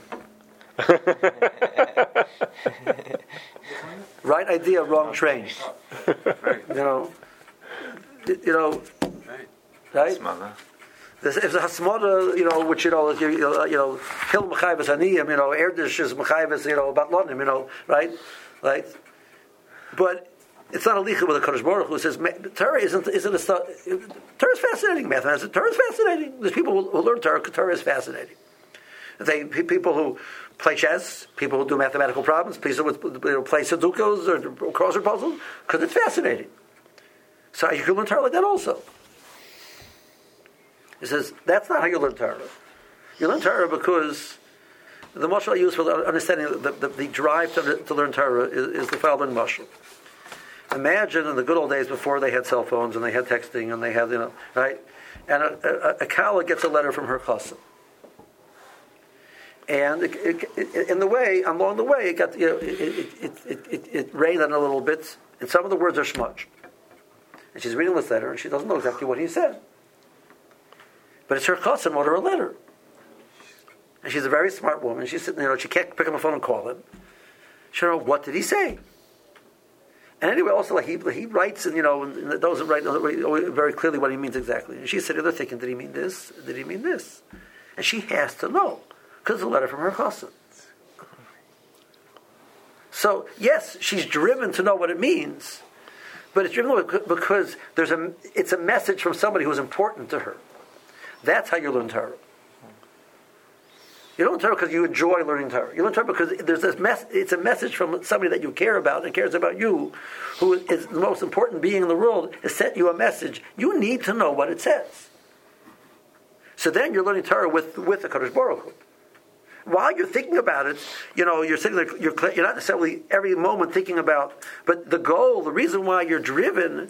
Right idea, wrong train. You know, you know, right? There's, if the hasmada, you know, which you know, you, you know, Hil Mechayvus Aniyim, you know, Erdős is Mechayvus, you know, about London, you know, right? Right? But it's not a licha with a Kodesh Baruch Hu says Torah isn't isn't a stu- Torah is fascinating. Mathematics, Torah is fascinating. There's people who, who learn Torah. Torah is fascinating. They people who play chess, people who do mathematical problems, people who you know, play Sudokus or crossword puzzles, because it's fascinating. So you can learn Torah like that also. He says that's not how you learn Torah. You learn Torah because the mashal I use for understanding the, the, the drive to, to learn Torah is, is the following mashal. Imagine in the good old days before they had cell phones and they had texting and they had, you know, right? And a, a, a Kala gets a letter from her chassan. And it, it, it, in the way, along the way, it got, you know, it, it, it, it, it rained on a little bit, and some of the words are smudged. And she's reading this letter, and she doesn't know exactly what he said. But it's her chassan wrote her a letter. And she's a very smart woman. She's sitting there, you know, she can't pick up the phone and call him. She don't know, what did he say? And anyway, also, like, he, he writes, and, you know, and it doesn't write very clearly what he means exactly. And she's sitting there thinking, did he mean this? Did he mean this? And she has to know, because it's a letter from her chassan. So, yes, she's driven to know what it means, but it's driven because there's a, it's a message from somebody who's important to her. That's how you learn Torah. You don't learn Torah because you enjoy learning Torah. You learn Torah because there's this mess, it's a message from somebody that you care about and cares about you, who is the most important being in the world, has sent you a message. You need to know what it says. So then you're learning Torah with, with the Kadosh Baruch Hu. While you're thinking about it, you know, you're sitting there, you're, you're not necessarily every moment thinking about, but the goal, the reason why you're driven.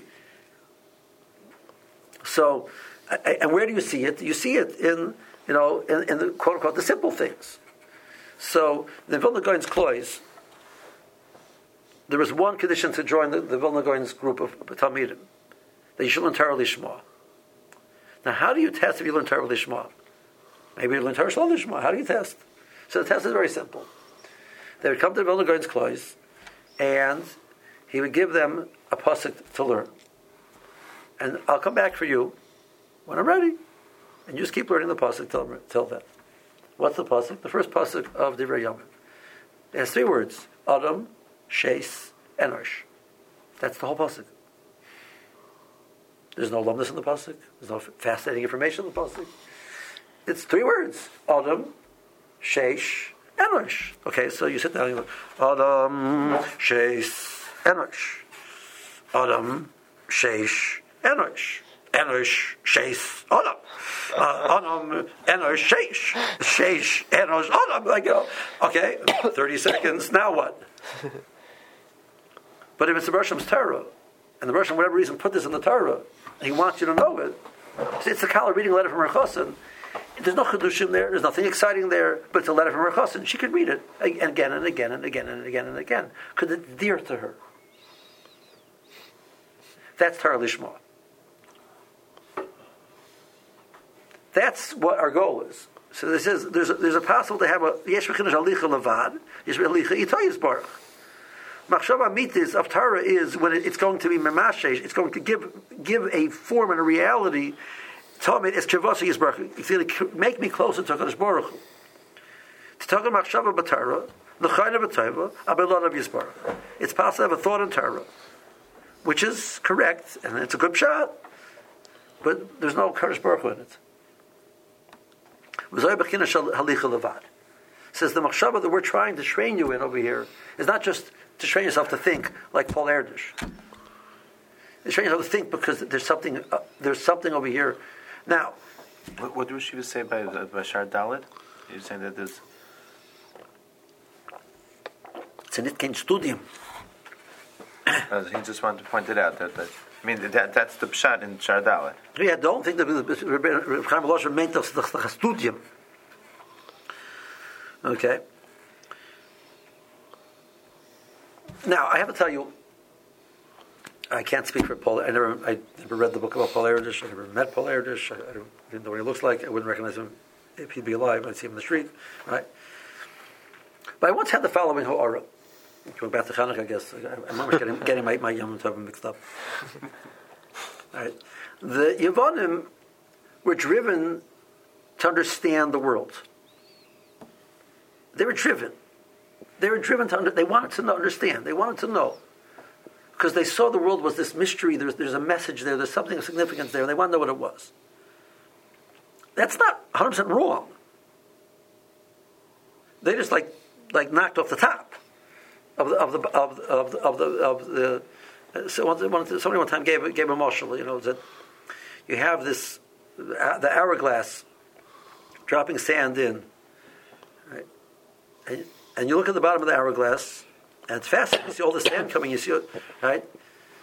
So, and where do you see it? You see it in, you know, in, in the quote unquote the simple things. So the Vilna Gaon's Klois, there was one condition to join the, the Vilna Gaon's group of Talmidim, that you should learn Torah Lishma. Now, how do you test if you learn Torah Lishma? Maybe you learn Torah Lishma. How do you test? So the test is very simple. They would come to the Vilna Gaon's Klois, and he would give them a pasuk to learn. And I'll come back for you when I'm ready. And you just keep learning the pasuk till, till then. What's the pasuk? The first pasuk of Divrei Yomim. It has three words: Adam, Sheis, Enosh. That's the whole pasuk. There's no lumnus in the pasuk. There's no fascinating information in the pasuk. It's three words: Adam, Sheish, Enosh. Okay, so you sit down and you go, Adam, Sheish, Enosh. Adam, Sheish, Enosh. Enosh, Sheish, Adam. Uh, Adam, Enosh, Sheish. Sheish, Enosh, Adam. Like, you know, okay, thirty seconds, now what? But if it's the Rosh Hashem's Torah, and the Rosh Hashem, for whatever reason, put this in the Torah, and he wants you to know it, it's the Kala reading a letter from her chassan. There's no chedushim there. There's nothing exciting there, but it's a letter from her chassan. She can read it again and again and again and again and again because it's dear to her. That's Torah Lishma. That's what our goal is. So this is there's a, there's a possible to have a yesh v'chinush alicha levad, yesh v'alicha itoyis baruch. Machshava mitis of Torah is when it, it's going to be memashesh. It's going to give give a form and a reality. Tell me, it's Kavasa Yisbarach. It's going to make me closer to HaKadosh Baruch Hu. To talk about Machshava b'Torah, l'chayna b'Torah, abelon of Yisbarach. It's possible to have a thought in Torah, which is correct, and it's a good shot, but there's no HaKadosh Baruch Hu in it. Says the Machshava that we're trying to train you in over here is not just to train yourself to think like Paul Erdős. It's train yourself to think because there's something, uh, there's something over here. Now, what, what did she say by by Shar Dalet? You're saying that there's it's a nitkein studium. Uh, he just wanted to point it out that, that I mean that that's the pshat in Shar Dalet. Yeah, don't think that Reb Chaim Volozhin meant the studium. Okay. Now I have to tell you, I can't speak for Paul. I never, I never read the book about Paul Erdős. I never met Paul Erdős. I, I don't, didn't know what he looks like. I wouldn't recognize him if he'd be alive. I'd see him in the street, right? But I once had the following ha'ara. Going back to Chanukah, I guess. I, I'm always getting, getting my, my Yom Tov mixed up. Right? The Yevonim were driven to understand the world. They were driven. They were driven to under, they wanted to know, understand. They wanted to know. Because they saw the world was this mystery, there's, there's a message there, there's something of significance there, and they want to know what it was. That's not one hundred percent wrong. They just like like knocked off the top of the of the of the of the of the, of the uh, so one, one, somebody one time gave gave a marshal, you know, that you have this uh, the hourglass dropping sand in, right? And, and you look at the bottom of the hourglass, and it's fascinating. You see all the sand coming. You see it, right?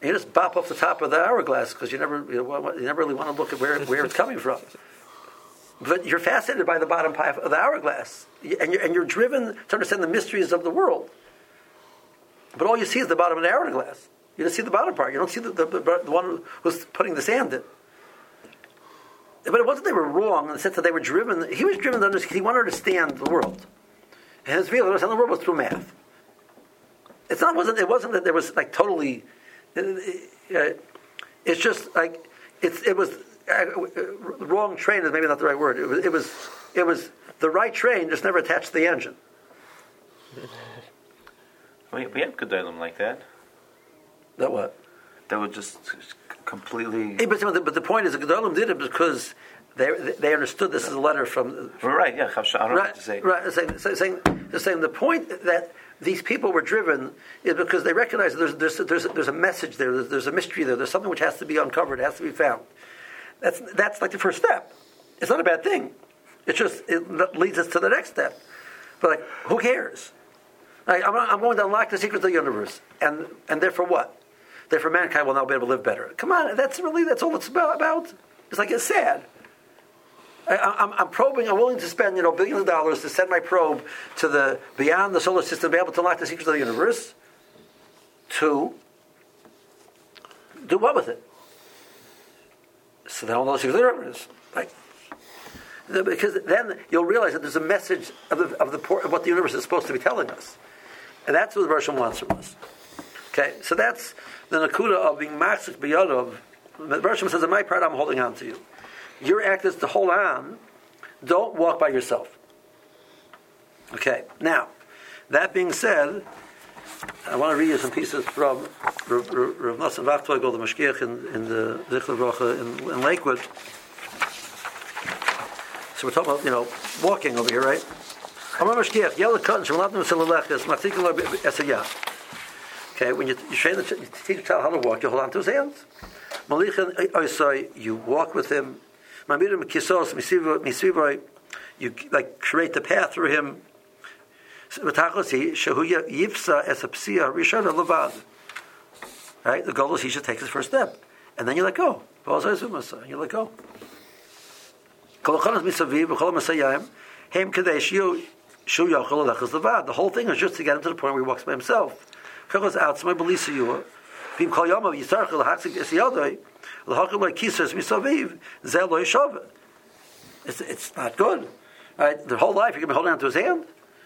you just bop off the top of the hourglass because you never, you, know, you never really want to look at where, where it's coming from. But you're fascinated by the bottom half of the hourglass, and you're, and you're driven to understand the mysteries of the world. But all you see is the bottom of the hourglass. You don't see the bottom part. You don't see the, the, the, the one who's putting the sand in. But it wasn't they were wrong in the sense that they were driven. He was driven to understand. He wanted to understand the world, and his view of understanding the world was through math. It's not wasn't it wasn't that there was like totally. Uh, it's just like it's it was. Uh, the wrong train is maybe not the right word. It was, it was, it was the right train, just never attached to the engine. We, we have Gedolim like that. That what? That would just completely. Hey, but, but the point is, the Gedolim did it because they they understood this is a letter from. Right. Yeah. I don't right, have to say. Right. Saying, saying, saying the point that these people were driven is because they recognize that there's there's there's, there's a message there. There's, there's a mystery there. There's something which has to be uncovered. It has to be found. That's that's like the first step. It's not a bad thing. It just it leads us to the next step. But like, who cares? Like, I'm, I'm going to unlock the secrets of the universe, and and therefore what? Therefore mankind will now be able to live better. Come on, that's really that's all it's about. It's like it's sad. I, I'm, I'm probing. I'm willing to spend you know billions of dollars to send my probe to the beyond the solar system, to be able to unlock the secrets of the universe. To do what with it? So then all those things are is like because then you'll realize that there's a message of the of the of what the universe is supposed to be telling us, and that's what the Rosh wants from us. Okay, so that's the nakuda of being machzik biyadov. The Rosh says, "In my part, I'm holding on to you. Your act is to hold on. Don't walk by yourself." Okay, now that being said, I want to read you some pieces from Rav Nosson Wachtweigel, the Mashgiach in, in the Zichler Bracha in, in Lakewood. So we're talking about, you know, walking over here, right? Amar Mashgiach, Yel Katan Shemalatnu Selelechus Machzikin Esayah. Okay, when you, you train the you teach the child how to walk, you hold on to his hands. Malichan Oisai, you walk with him. Mamirim Kisos Misivoi, you like create the path through him. Right? The goal is he should take his first step. And then you let go. And you let go. The whole thing is just to get him to the point where he walks by himself. It's, it's not good. Right? The whole life you're going to be holding on to his hand.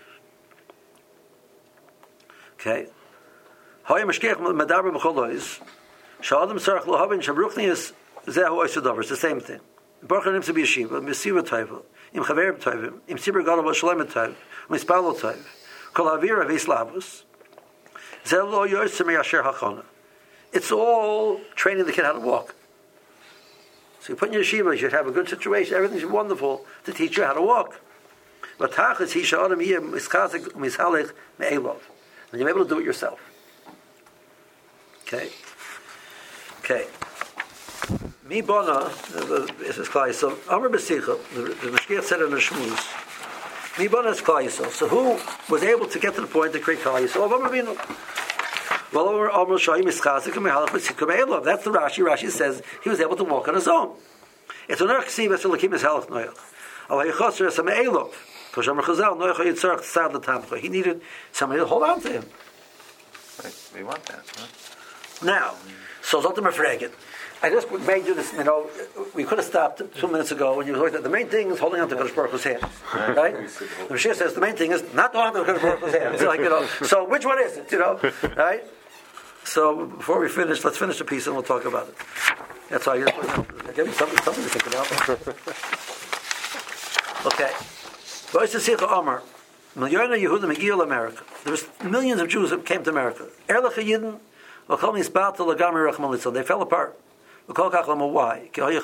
Okay. Hoy mashkech madaber b'cholois. Shadam sarach lohavin shabruchnius zehu oisadover. It's the same thing. Baruch Hashem to be yeshiva, mesiva tayva, im chaver tayvim, im sibur gadol v'shalem tayv, mispalo tayv, kol avira v'islavus. Zehu lo yoyser meyasher hachana. It's all training the kid how to walk. So you put in your yeshiva, you should have a good situation. Everything's wonderful to teach you how to walk. But tachas he shadam yeh mischazik mishalech me'elov. And you're able to do it yourself. Okay. Okay. Mi bona, this is Klai Yisrael. Amar B'Sicha, the Mashgiach said in the Shmuz. Mi bona is Klai Yisrael. So who was able to get to the point to create Klai Yisrael? Amar B'Inu. Well, Amar Shai Mischazik and Mehalach B'Sicha Me'elov. That's the Rashi. Rashi says he was able to walk on his own. It's an Archsiv as Elokim is Halach Noach. Allah Yichosser as a Me'elov. He needed somebody to hold on to him. Right. We want that. Huh? Now, so Zotim Afregit. I just made you this, you know, we could have stopped two minutes ago when you looked at the main thing is holding on to Kadosh Baruch Hu's hand. Right? The Mashiach says the main thing is not holding on to Kadosh Baruch Hu's hand. It's like, you know, so which one is it, you know? Right? So before we finish, let's finish the piece and we'll talk about it. That's all. You know, give me something, something to think about. Okay. There was millions of Jews that came to America. They fell apart. Why?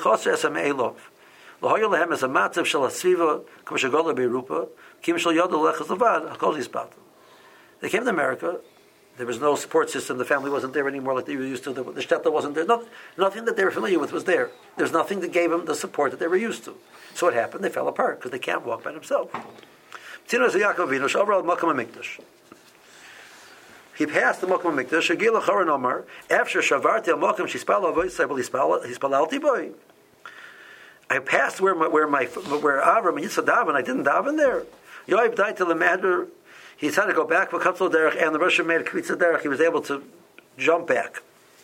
They came to America. There was no support system. The family wasn't there anymore like they were used to. The shteta wasn't there. No, nothing that they were familiar with was there. There's nothing that gave them the support that they were used to. So what happened? They fell apart because they can't walk by themselves. He he passed the Mokum Mikdash. Shagila Choron Omar. After Shavarti al Mokum, she spelled Avoisai, but he spelled boy. I passed where my where my where Avram and Yitzchak daven. I didn't daven there. Yoav died till the matter. He had to go back for Kapsel Derech, and the Russian made a Kvitza Derech. He was able to jump back.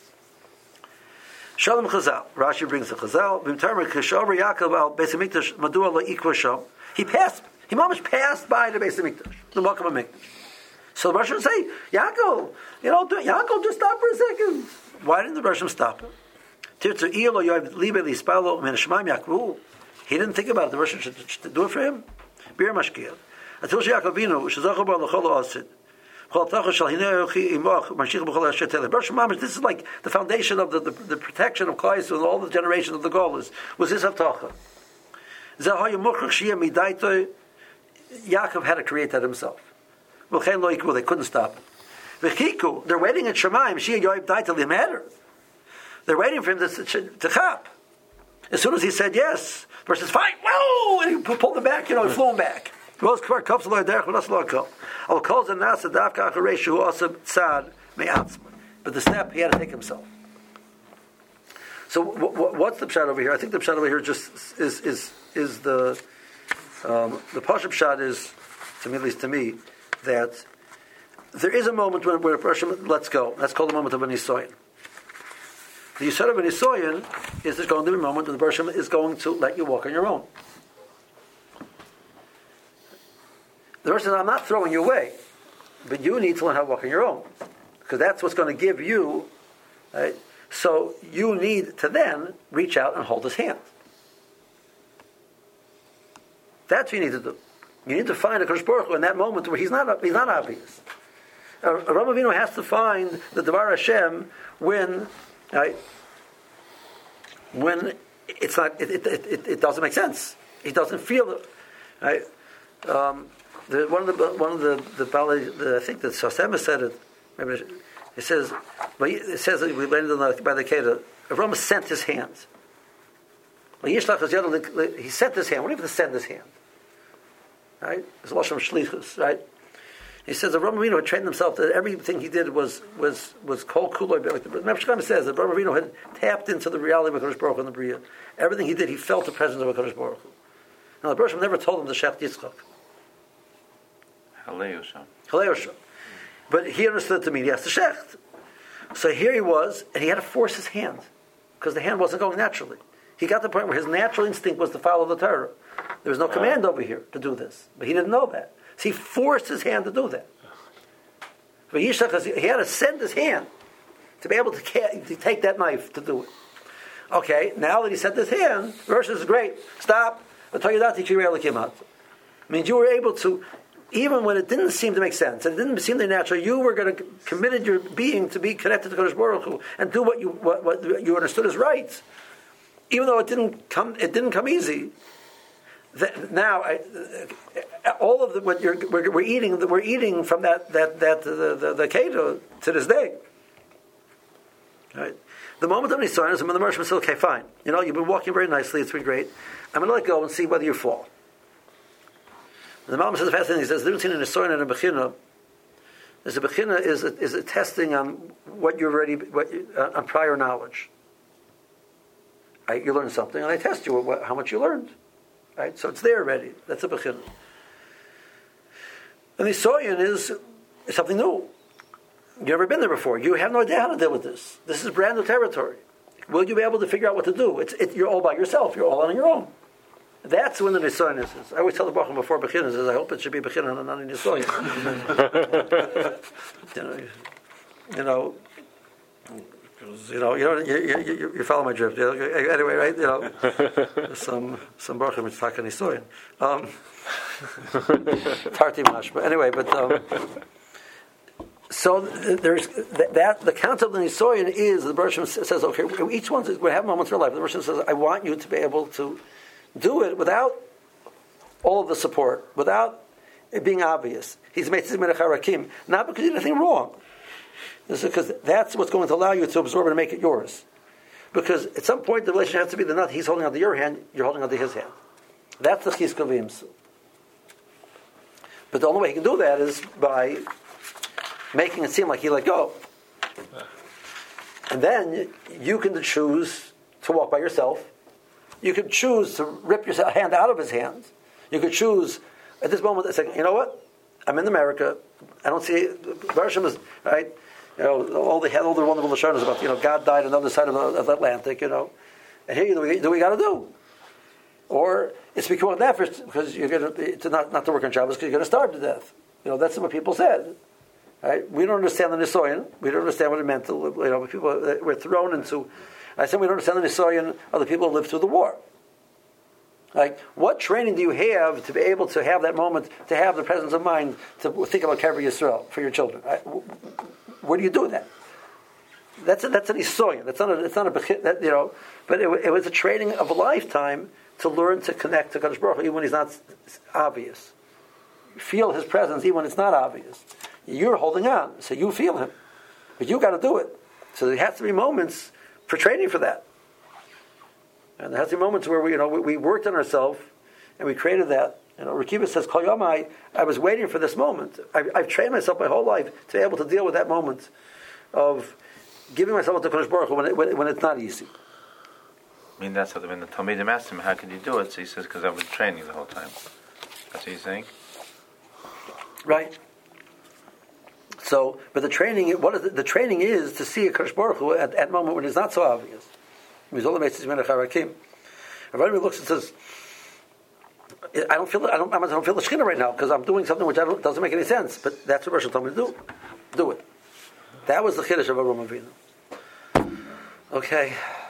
Shalom Chazal. Rashi brings the Chazal. V'mtarmer Kishover Yaakov al Beis Hamikdash Madua Lo Ikva Sham. He passed. He almost passed by the Beis Hamikdash, the Mokum Hamikdash. So the Russian would say, Yaakov, you know, Yaakov, just stop for a second. Why didn't the Russian stop him? Tirtzu Ilo Yoav Libe Lispalo Men Shemaim Yakvu. He didn't think about it. The Russian should, should do it for him. Bir Mashkiel. Until Yaakov Binu, Shazachu Bar Lacholo Asid. This is like the foundation of the, the, the protection of Klai Yisrael and all the generations of the Golas. Was this Havtacha? Yaakov had to create that himself. They couldn't stop it. They're waiting at Shemaim. They're waiting for him to, to, to chap. As soon as he said yes, versus fine, whoa, and he pulled him back, you know, he flew him back. But the step he had to take himself. So w- w- what's the pshat over here? I think the pshat over here just is is is the um, the pashup pshat is, to me at least to me, that there is a moment when where a person lets go. That's called the moment of an nisoyin. The yisod of an nisoyin is there's going to be a moment when the person is going to let you walk on your own. The person says, I'm not throwing you away, but you need to learn how to walk on your own. Because that's what's going to give you, right? So you need to then reach out and hold his hand. That's what you need to do. You need to find a Kodesh Baruch Hu in that moment where he's not he's not obvious. Uh, Ram Avinu has to find the Devar Hashem when, right, when it's not, it, it, it, it doesn't make sense. He doesn't feel it. Right? Um, The, one of the one of the the, the I think that Sosema said it. Maybe it says, but it says that we landed on the, by the Kedah. Avram sent his hands. He sent his hand. What do you have to send his hand? Right? It's Lashon Shlichus. Right? He says Avram Avinu had trained himself that everything he did was was was kol kuloi. Like the Rebbe says that Avram Avinu had tapped into the reality of Hakadosh Baruch Hu and the Bria. Everything he did, he felt the presence of Hakadosh Baruch Hu. Now the Baruch Hu never told him to Shech Yitzchak. Haleyosha. But he understood to mean he has to shecht. So here he was, and he had to force his hand, because the hand wasn't going naturally. He got to the point where his natural instinct was to follow the Torah. There was no command over here to do this, but he didn't know that. So he forced his hand to do that. But he had to send his hand to be able to, to take that knife to do it. Okay, now that he sent his hand, the verse is great. Stop. Means you were able to, even when it didn't seem to make sense, and it didn't seem to be natural, you were going to committed your being to be connected to Kodesh Baruch Hu and do what you what, what you understood as right, even though it didn't come it didn't come easy. That now, I, all of the, what you're we're, we're eating we're eating from that that that the the, the Kedah to this day. Right, the moment of Nisayon is when the merchant says, "Okay, fine, you know you've been walking very nicely, it's been great. I'm going to let go and see whether you fall." The Malbim says the fascinating thing. He says, "The difference between a nisoyin and a bechina is a bechina is a, is a testing on what you're already what you, uh, on prior knowledge. Right? You learn something, and I test you what, how much you learned. Right? So it's there already. That's a bechina. And the nisoyin is, is something new. You've never been there before. You have no idea how to deal with this. This is brand new territory. Will you be able to figure out what to do? It's it, you're all by yourself. You're all on your own." That's when the nisoyin is. I always tell the Bacham before Bechina is, I hope it should be Bechina and not a nisoyin. you know, you know, you know, you know, you, you, you follow my drift. Anyway, right? You know, some some Bacham is talking nisoyin. Um, Tarti mash, but anyway, but um, so there's that. The concept of the nisoyin is the Bershom says, okay, each one we have moments in our life. The Bershom says, I want you to be able to do it without all of the support, without it being obvious. He's made harakim, not because he did anything wrong. This is because that's what's going to allow you to absorb it and make it yours. Because at some point the relationship has to be the nut. He's holding onto your hand, you're holding onto his hand. That's the chizka v'imsu. But the only way he can do that is by making it seem like he let go. And then you can choose to walk by yourself. You can choose to rip your hand out of his hands. You could choose at this moment to say, you know what? I'm in America. I don't see Bershom is right. You know, all they had all the wonderful assurances about, you know, God died on the other side of the, of the Atlantic, you know. And here, do we, do we got to do? Or it's becoming that because you're going to, to not, not to work on Shabbos because you're going to starve to death. You know, that's what people said. Right? We don't understand the Nisoyan. We don't understand what it meant to, you know, people were thrown into. I said we don't understand the Nisoyan of the people who lived through the war. Like, what training do you have to be able to have that moment, to have the presence of mind to think about Kever Yisrael for your children? Right? Where do you do that? That's a, that's an Nisoyan. That's not a, it's not a, that, you know, but it, it was a training of a lifetime to learn to connect to Kadosh Baruch Hu even when he's not obvious. Feel his presence even when it's not obvious. You're holding on, so you feel him. But you got to do it. So there has to be moments for training for that. And there has to be moments where we, you know, we, we worked on ourselves and we created that. You know, Rekiva says, Kol Yomai, I was waiting for this moment. I, I've trained myself my whole life to be able to deal with that moment of giving myself to Kadosh Baruch Hu when, it, when, when it's not easy. I mean, that's what when the Talmidim asked him, how could you do it? So he says, because I've been training the whole time. That's what he's saying? Right. So, but the training, what is it? The training is to see a Kadosh Baruch Hu at that moment when it's not so obvious. Rebbe looks and says, "I don't feel, I don't, I don't feel the Shekhinah right now because I'm doing something which I don't, doesn't make any sense." But that's what Rosh told me to do. Do it. That was the Chiddush of Avraham Avinu. Okay.